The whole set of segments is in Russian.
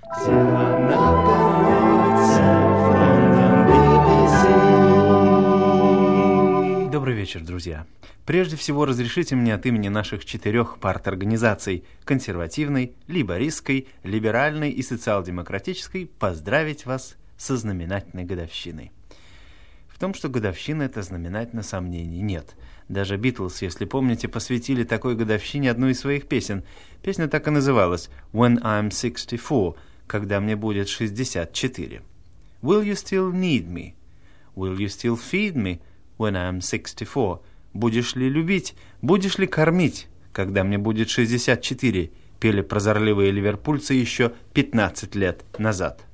Добрый вечер, друзья. Прежде всего, разрешите мне от имени наших 4 парт-организаций – консервативной, лейбористской, либеральной и социал-демократической – поздравить вас со знаменательной годовщиной. В том, что годовщина – это знаменательно, сомнений нет. Даже Битлз, если помните, посвятили такой годовщине одну из своих песен. Песня так и называлась «When I'm 64», «Когда мне будет 64». «Will you still need me? Will you still feed me when I'm 64?» «Будешь ли любить, будешь ли кормить, когда мне будет 64?» пели прозорливые ливерпульцы еще 15 лет назад.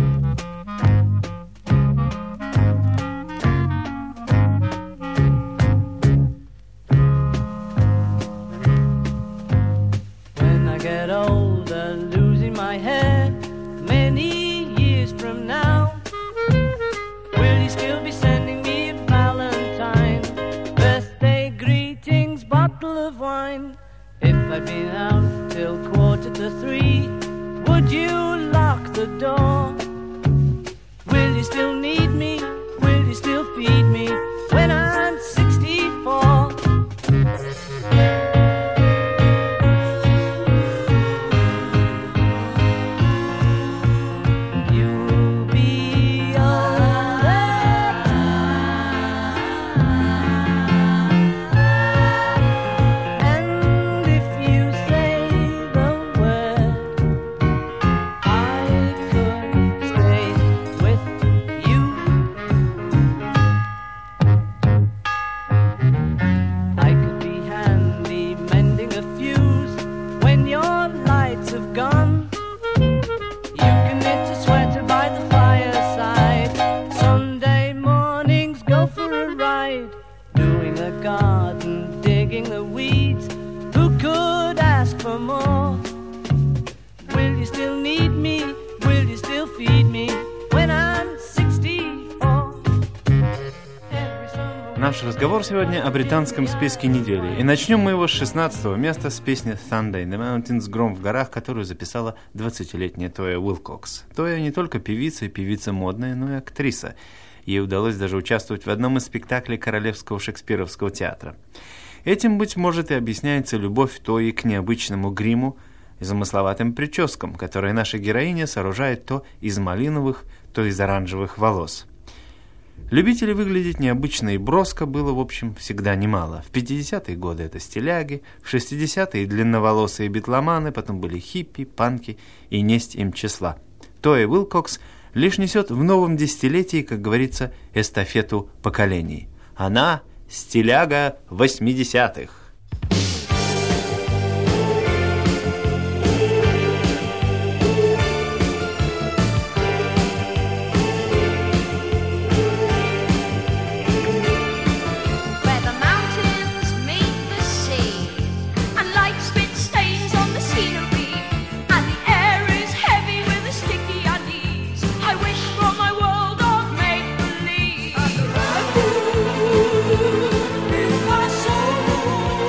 I've been out till 2:45. Would you lock the door? Will you still need me? Will you still feed me when I'm 64? You'll be alright. And if you say the word, I could stay with you. I could be handy mending a fuse when your lights have gone. You can knit a sweater by the fireside. Sunday mornings go for a ride, doing a garden, digging the weeds. Who could ask for more? Will you still need me? Will you still feed me when I'm 64? Every summer. Наш разговор сегодня о британском списке недели. И начнем мы его с 16-го места с песни «Thunder in the Mountains» «Гром в горах», которую записала 20-летняя Тоя Уилкокс. Тоя не только певица и певица модная, но и актриса. Ей удалось даже участвовать в одном из спектаклей Королевского шекспировского театра. Этим, быть может, и объясняется любовь Тои к необычному гриму и замысловатым прическам, которые наша героиня сооружает то из малиновых, то из оранжевых волос. Любителей выглядеть необычно и броско было, в общем, всегда немало. В 50-е годы это стиляги, в 60-е длинноволосые битломаны, потом были хиппи, панки и несть им числа. Тоя Уилкокс лишь несет в новом десятилетии, как говорится, эстафету поколений. Она стиляга 80-х. Where the mountains meet the sea, and light spit stains on the scenery, and the air is heavy with a sticky unease. I wish for my world of make-believe. Is my soul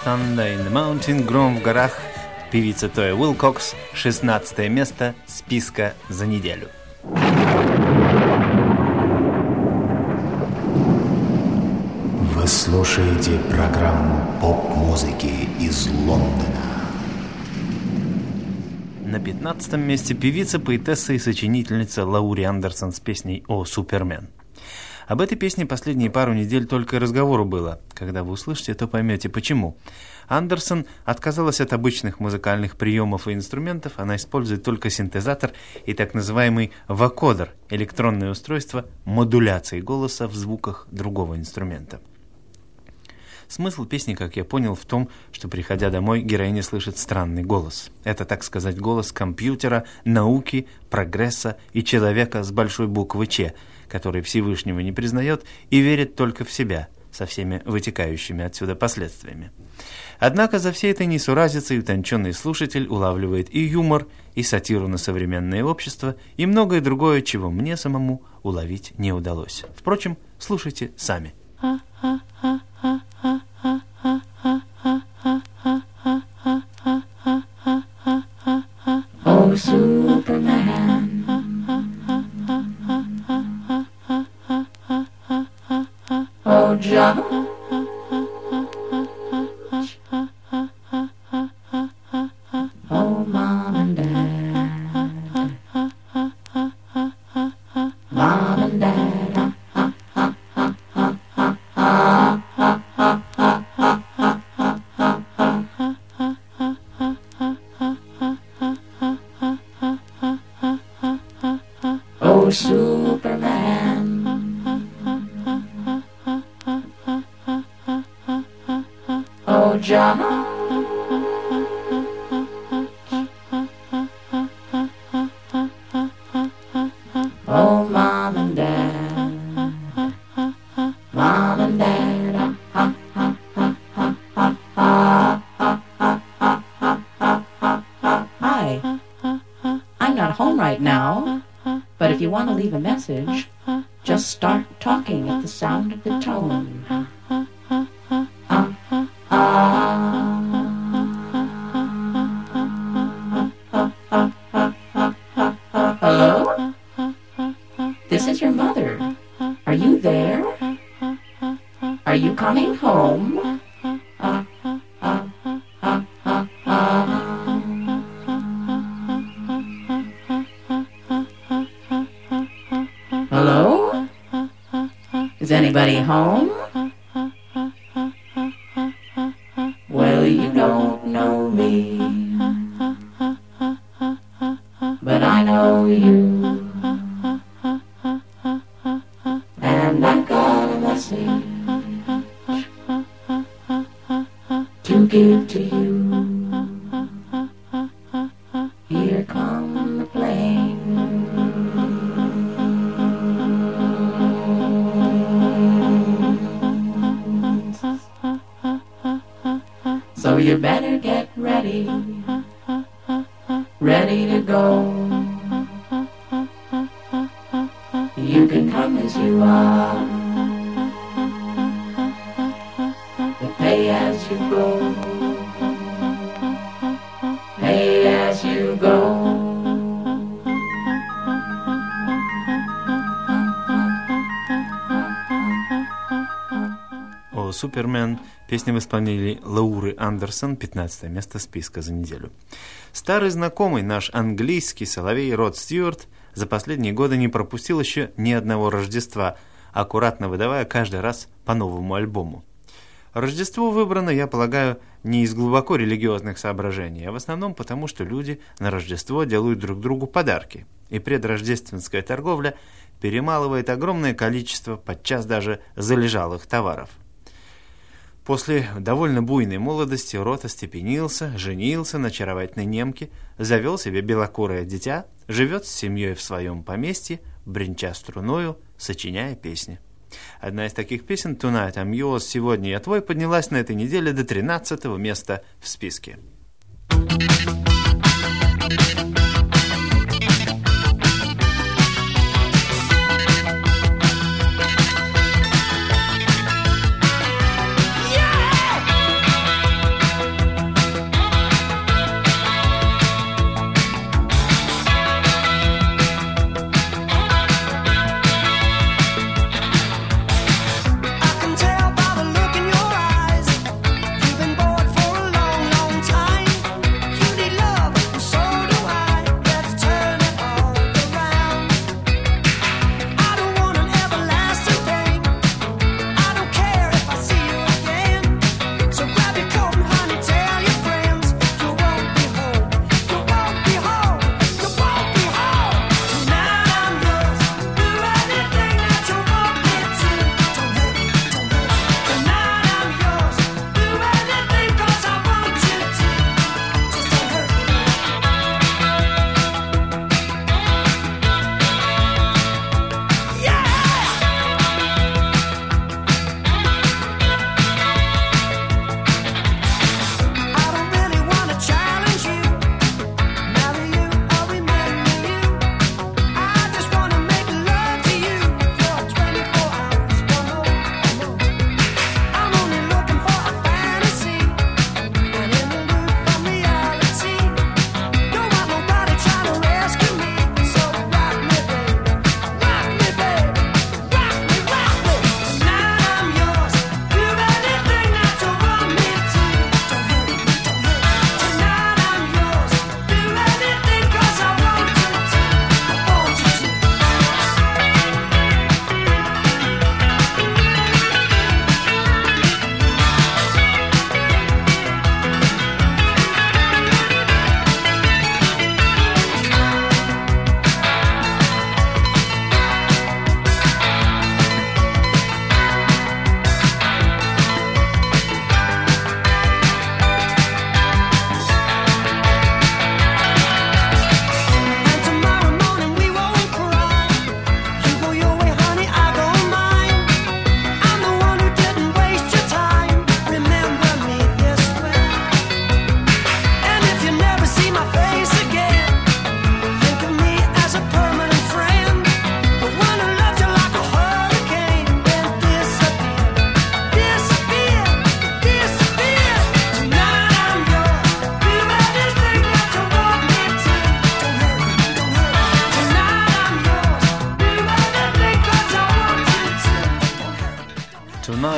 Thunder in the Mountain, гром в горах, певица Тоя Уилкокс, 16 место списка за неделю. Вы слушаете программу поп-музыки из Лондона. На 15-м месте певица, поэтесса и сочинительница Лаури Андерсон с песней «О, Супермен». Об этой песне последние пару недель только и разговору было. Когда вы услышите, то поймете, почему. Андерсон отказалась от обычных музыкальных приемов и инструментов, она использует только синтезатор и так называемый вокодер – электронное устройство модуляции голоса в звуках другого инструмента. Смысл песни, как я понял, в том, что, приходя домой, героиня слышит странный голос. Это, так сказать, голос компьютера, науки, прогресса и человека с большой буквы «Ч», который Всевышнего не признает и верит только в себя, со всеми вытекающими отсюда последствиями. Однако за всей этой несуразицей утонченный слушатель улавливает и юмор, и сатиру на современное общество, и многое другое, чего мне самому уловить не удалось. Впрочем, слушайте сами. Oh, Superman. Oh, John. Oh, Mom and Dad. Mom and Dad. Oh, Superman. Oh, John. Oh, Mom and Dad. Mom and Dad. Hi. I'm not home right now, but if you want to leave a message, just start talking at the sound of the tone. Hello? This is your mother. Are you there? Are you coming home? Hello? Is anybody home? Well, you don't know me, but I know you, and I've got a message to give to you. Here come the planes, so you better get ready, ready to go. You can come as you are, but pay as you go, pay as you go. «О, Супермен» – песня в исполнении Лауры Андерсон, 15 место списка за неделю. Старый знакомый, наш английский соловей Род Стюарт, за последние годы не пропустил еще ни одного Рождества, аккуратно выдавая каждый раз по новому альбому. Рождество выбрано, я полагаю, не из глубоко религиозных соображений, а в основном потому, что люди на Рождество делают друг другу подарки, и предрождественская торговля перемалывает огромное количество, подчас даже залежалых товаров. После довольно буйной молодости Рот остепенился, женился на очаровательной немке, завел себе белокурое дитя, живет с семьей в своем поместье, бренча струною, сочиняя песни. Одна из таких песен «Tonight I'm yours», «Сегодня я твой» поднялась на этой неделе до 13-го места в списке.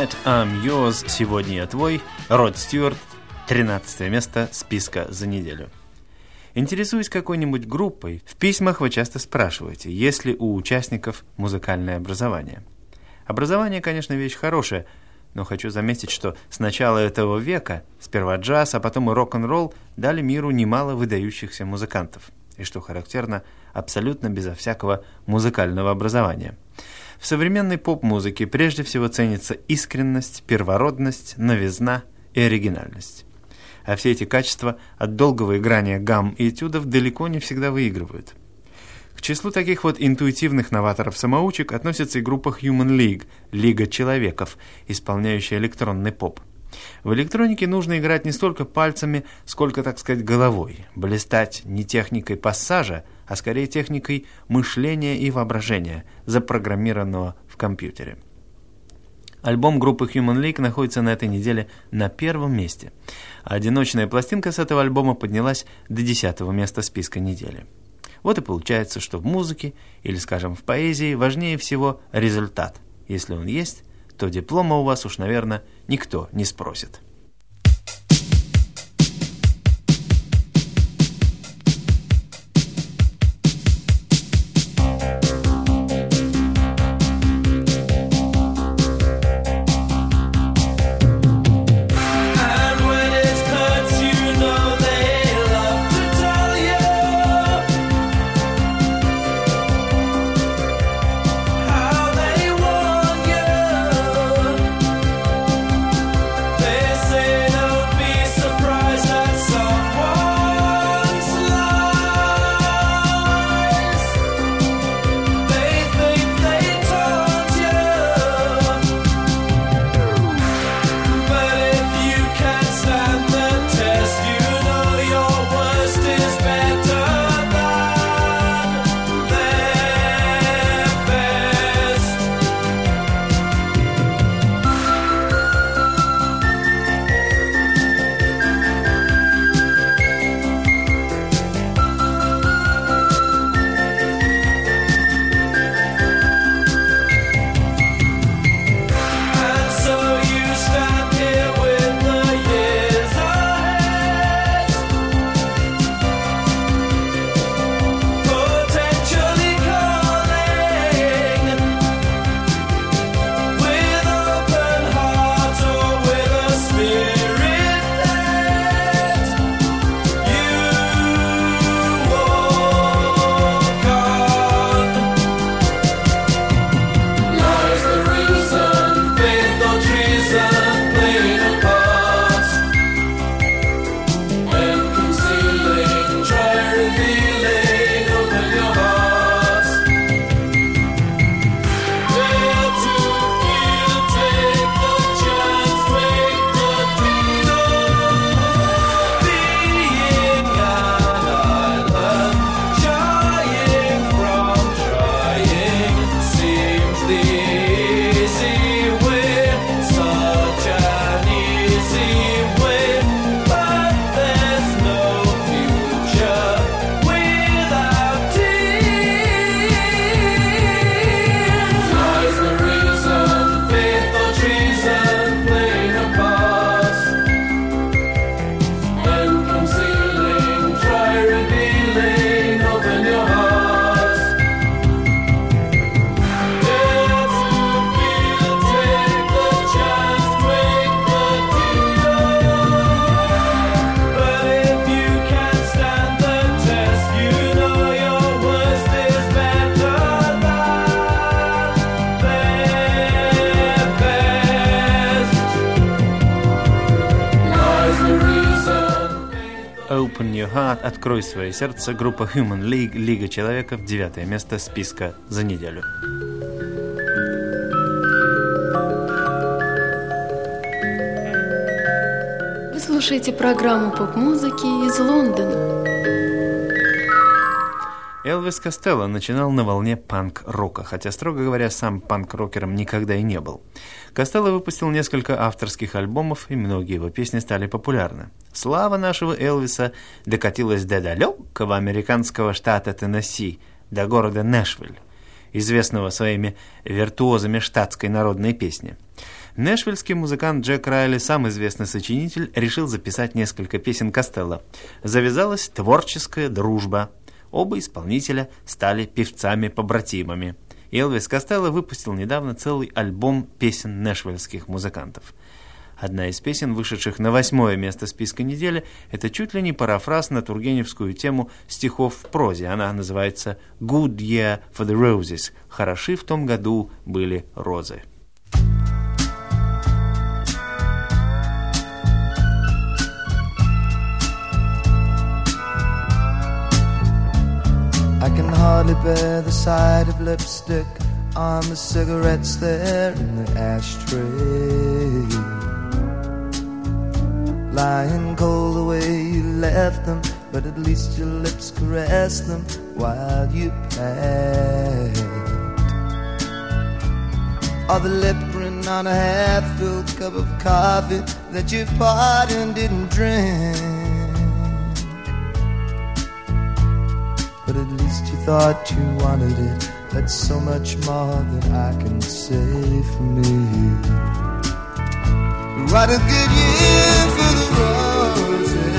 Tonight I'm Yours, сегодня я твой, Род Стюарт, 13 место списка за неделю. Интересуясь какой-нибудь группой, в письмах вы часто спрашиваете, есть ли у участников музыкальное образование. Образование, конечно, вещь хорошая, но хочу заметить, что с начала этого века сперва джаз, а потом и рок-н-ролл дали миру немало выдающихся музыкантов. И, что характерно, абсолютно безо всякого музыкального образования. В современной поп-музыке прежде всего ценится искренность, первородность, новизна и оригинальность. А все эти качества от долгого играния гамм и этюдов далеко не всегда выигрывают. К числу таких вот интуитивных новаторов-самоучек относится и группа Human League, Лига человеков, исполняющая электронный поп. В электронике нужно играть не столько пальцами, сколько, так сказать, головой, блистать не техникой пассажа, а скорее техникой мышления и воображения, запрограммированного в компьютере. Альбом группы Human League находится на этой неделе на первом месте, а одиночная пластинка с этого альбома поднялась до 10-го места списка недели. Вот и получается, что в музыке, или, скажем, в поэзии, важнее всего результат. Если он есть, то диплома у вас уж, наверное, никто не спросит. Open Your Heart, открой свое сердце, группа Human League, Лига человеков, 9 место списка за неделю. Вы слушаете программу поп-музыки из Лондона. Элвис Костелло начинал на волне панк-рока, хотя, строго говоря, сам панк-рокером никогда и не был. Костелло выпустил несколько авторских альбомов, и многие его песни стали популярны. Слава нашего Элвиса докатилась до далекого американского штата Теннесси, до города Нэшвилл, известного своими виртуозами штатской народной песни. Нэшвиллский музыкант Джек Райли, сам известный сочинитель, решил записать несколько песен Костелло. Завязалась творческая дружба. Оба исполнителя стали певцами-побратимами. Элвис Костелло выпустил недавно целый альбом песен нэшвиллских музыкантов. Одна из песен, вышедших на 8-е место списка недели, это чуть ли не парафраз на тургеневскую тему стихов в прозе. Она называется «Good Year for the Roses» – «Хороши в том году были розы». I can hardly bear the sight of lipstick on the cigarettes there in the ashtray. Lying cold the way you left them, but at least your lips caressed them while you packed. Or the lip print on a half-filled cup of coffee that you poured and didn't drink. But at least you thought you wanted it. That's so much more than I can say for me. What a good year for the roses.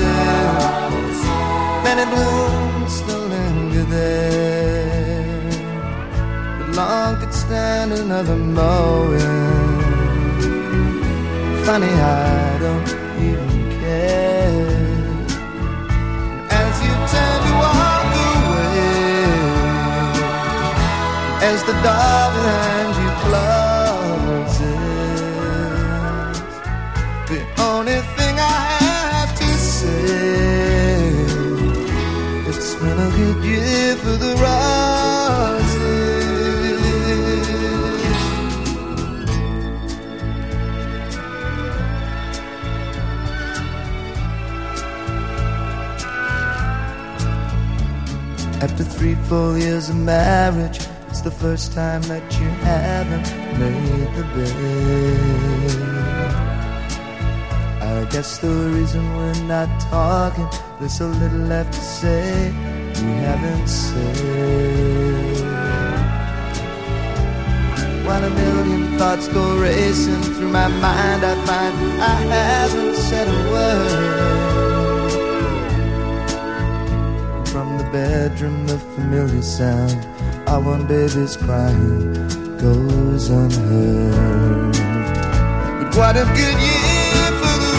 Many blooms still linger there, but long could stand another mowing. Funny, I don't even care. As you turn to walk away, as the door behind you closes, the only thing I have to say, it's been a good year for the roses. After 3 full years of marriage, it's the first time that you haven't made the bed. I guess the reason we're not talking, there's so little left to say we haven't said. While a million thoughts go racing through my mind, I find I haven't said a word. From the bedroom, the familiar sound of one baby's crying goes unheard. But what a good year for the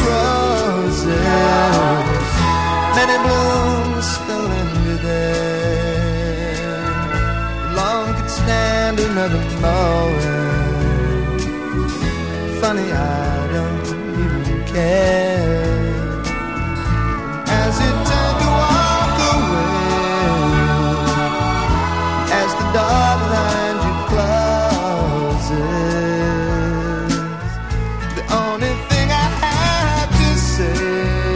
roses. Many blooms still linger there. Long could stand another mowing. Funny, I don't even care. As it turned to walk away, as the door behind you closes, the only thing I have to say,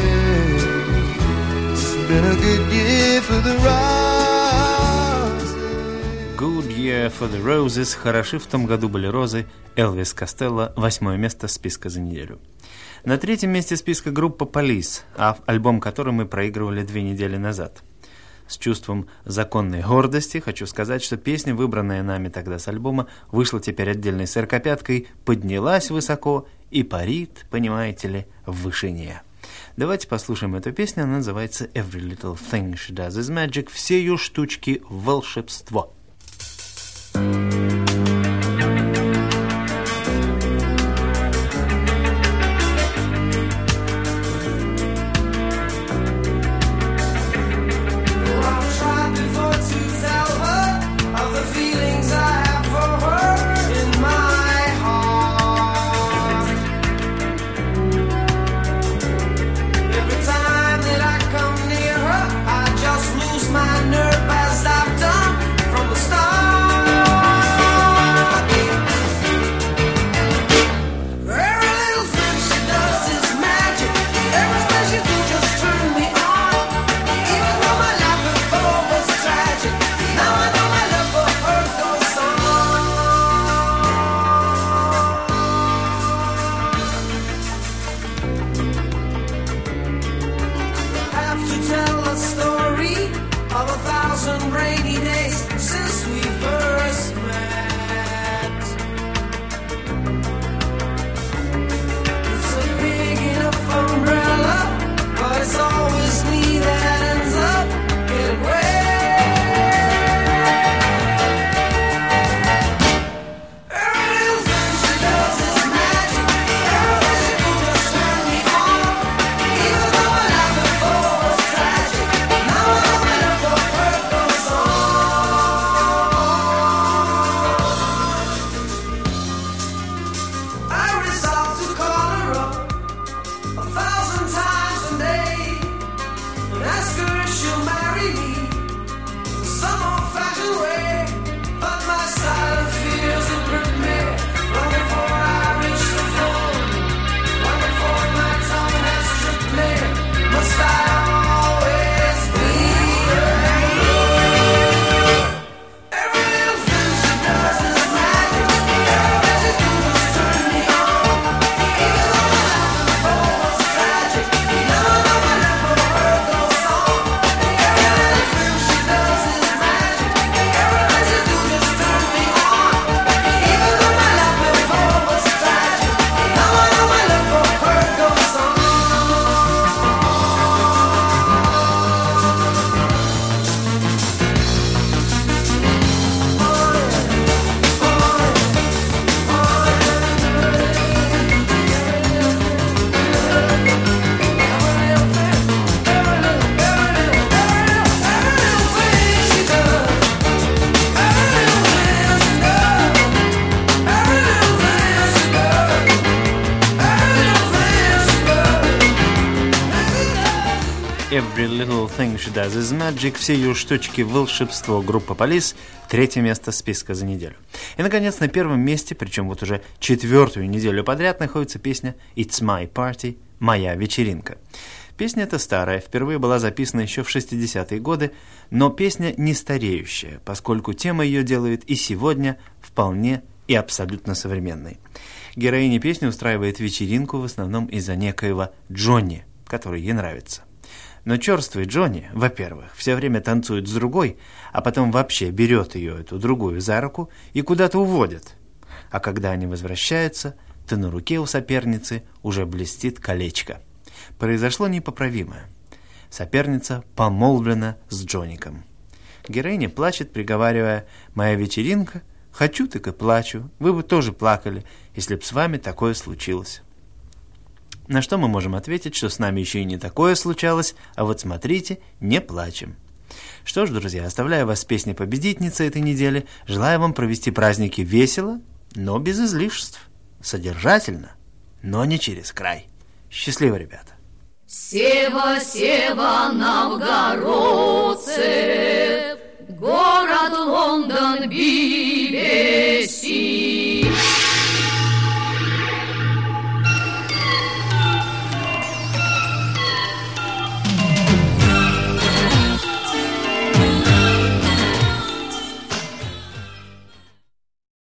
it's been a good year for the roses. Good Year for the Roses. Хороши в том году были розы. Элвис Костелло. 8-е место списка за неделю. На 3-м месте списка группа Police, альбом которой мы проигрывали 2 недели назад. С чувством законной гордости хочу сказать, что песня, выбранная нами тогда с альбома, вышла теперь отдельной сорокопяткой, поднялась высоко и парит, понимаете ли, в вышине. Давайте послушаем эту песню, она называется Every Little Thing She Does Is Magic. Все ее штучки – волшебство. Everything She Does Is Magic, все ее штучки волшебство, группа Police, 3 место списка за неделю. И, наконец, на 1 месте, причем вот уже 4-ю неделю подряд, находится песня It's My Party, моя вечеринка. Песня эта старая, впервые была записана еще в 60-е годы, но песня не стареющая, поскольку тема ее делает и сегодня вполне и абсолютно современной. Героиня песни устраивает вечеринку в основном из-за некоего Джонни, который ей нравится. Но черствый Джонни, во-первых, все время танцует с другой, а потом вообще берет ее, эту другую, за руку и куда-то уводит. А когда они возвращаются, то на руке у соперницы уже блестит колечко. Произошло непоправимое. Соперница помолвлена с Джонником. Героиня плачет, приговаривая: «Моя вечеринка, хочу, так и плачу. Вы бы тоже плакали, если б с вами такое случилось». На что мы можем ответить, что с нами еще и не такое случалось, а вот смотрите, не плачем. Что ж, друзья, оставляю вас с песней победительницы этой недели. Желаю вам провести праздники весело, но без излишеств. Содержательно, но не через край. Счастливо, ребята. Сева, Сева, новгородцы, город Лондон,